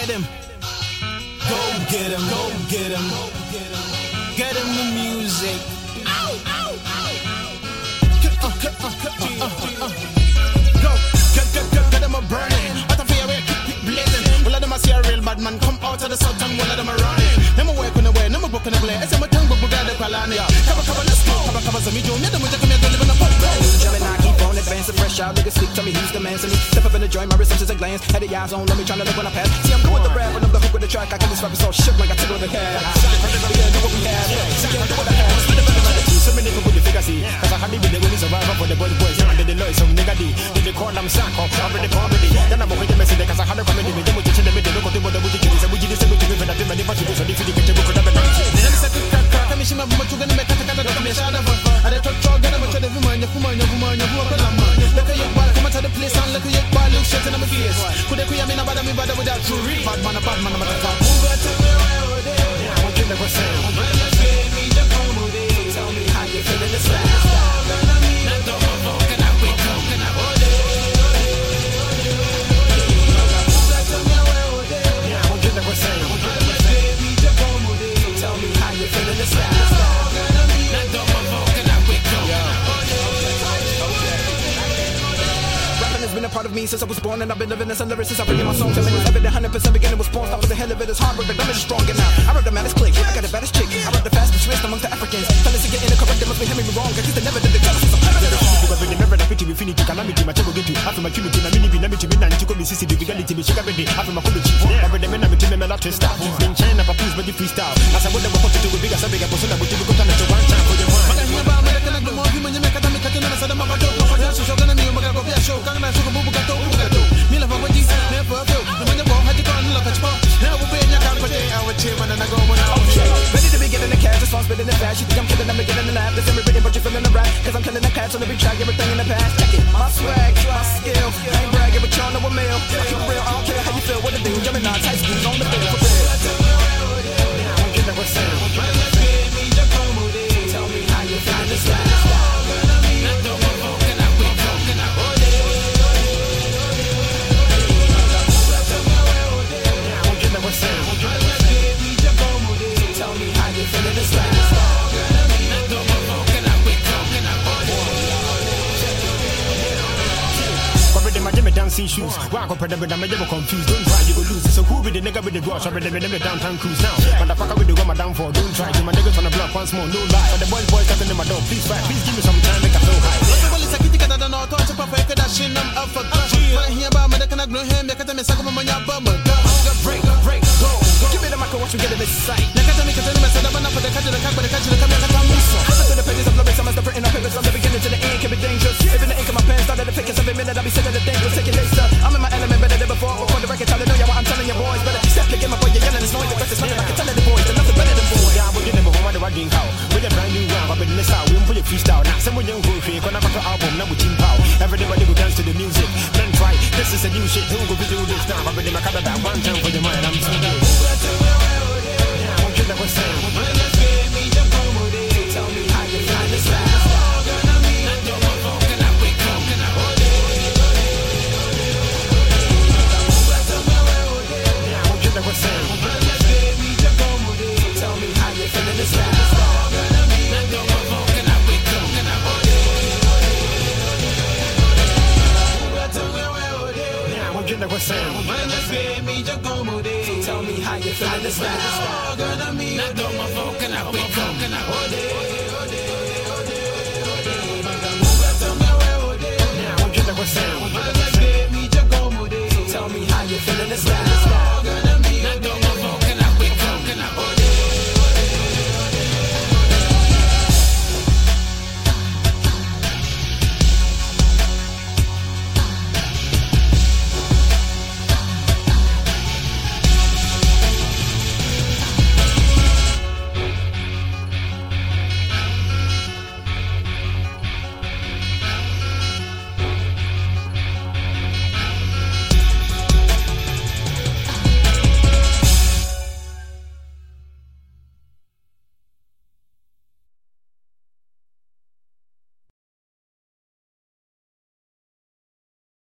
get him. Go get him, go get him. Get him the music. Ow, ow, Go, get him a burning. Out of here, keep blazing. All of them I see a real bad man come out of the south and all of them are running. Them a work on the way, them a book on the play. It's a tongue, but we got the Palania. Cover, let's go. Cover, some me, Joe. Never come here to live in a pub. Gemini, keep on advancing, fresh out, niggas speak to me, he's the man to me. Step up in the joint, my wrist is a glance. Had the eyes on, let me tryna look when I pass. See, I'm going with the rap, and I'm the hook with the track. I can just rap so shook like I took on the cat. Yeah, do what we have. See, do what I have. Split up in the so many people with the figure see. Cause I had it with the when it's survivor for the boys. Now they know some nigga D. Did they call them sack or already comedy? Then I'm going to message cause I had a comedy with them with the chin, they look at the what the kids. And we did this with the that they might do so if you get your book of the night. Then it's a good crack, I'm missing my much to make a cat of me shot of. I don't talk, get them to the woman, look at your ball, come out to the place and look at your ball, look shit in my face. Could they create me no bother me bother without true real bad man, I'm a top. Move it to me, I want you never say. Tell me how you feeling this last. Tell me how you feeling this last. Been a part of me since I was born, and I've been living this lyrics since I began my songs. I mean, it's evident 100% beginning was born. Stop for the hell of it, it's hard work, but I'm stronger now. I rap the maddest click, I got the baddest chick. I rap the fastest twist amongst the Africans. Tell us to get in the correct, they must be hearing me wrong, cause they never did the jealousy. Remember that pity infinity, calamity, my trouble get to. After my community, my mini, and you could be sissy, the legality, me sugar ready. After my community, every day, I'm a team, I'm a lot to stop. In China, I push, but you freestyle. As I would have wanted to do a bigger, so big, I was on the way to go down to one time for your mind. I'm about to more human, you make a damn cut in the side of my dog. So gonna be a show, gonna show a boo. Mila for what you never feel. The money won't have to go and look at you. Now we'll be in your company. I would cheer when I go on out. Ready to be getting the cash, the song's spitting the fast. You think I'm kidding, I'm getting the laugh. This every written, but you're feeling the rap. Cause I'm killing the cash on every track, everything in the past. Check it, my swag, my skill. I ain't bragging, but y'all know a meal. I keep it real, I don't care how you feel, what to do. Gemini, tight schools on the bill for real. You never say. Tell me how you feel this last. Tell me how you feeling this last. Dancing shoes, why go put them I'm never confused. Don't try, you go lose. So who be the nigga with the rush? I'm in the downtown cruise now. Motherfucker with the one my down for. Don't try, my niggas on the block once more, no lie. But the boys coming in my door, please fight, please give me some time, make I feel high. Well, it's a kitty cat, I don't know, touch a papa, that shit, I'm up for touch. Right here, but I cannot know him, because I'm a second on your bummer. Break, go. Give me the mic, watch me get a bit sight. Nakata me, because I'm a set up for the catch of the cat, but the catch of the camera, I'm listen to the pages of lyrics, I'm a stepper in a papers from the beginning to the end, can be dangerous. Even the ink of my pen started to pick us every minute, I'll be sitting the dangerous, taking this stuff. I'm in my element better than before the record, tell it, know what I'm telling your boys. Better step to get my boy, you're yelling, it's noise, the rest is nothing, I can tell it the boys, there's nothing better than boys. Yeah, we're getting over the riding how. With a brand new round, I've been in this out, we don't put your freestyle. Now, someone young go free, when I got the album, now we team power. Everybody go dance to the music, then try, this is a new shit, who go do this now? I've been in my car that one time for your mind, I'm so good. Yeah, what you never say. Tell me how you find this last. Tell me how you feeling this last. Tell me how you feeling this last. Tell me how you feeling this last.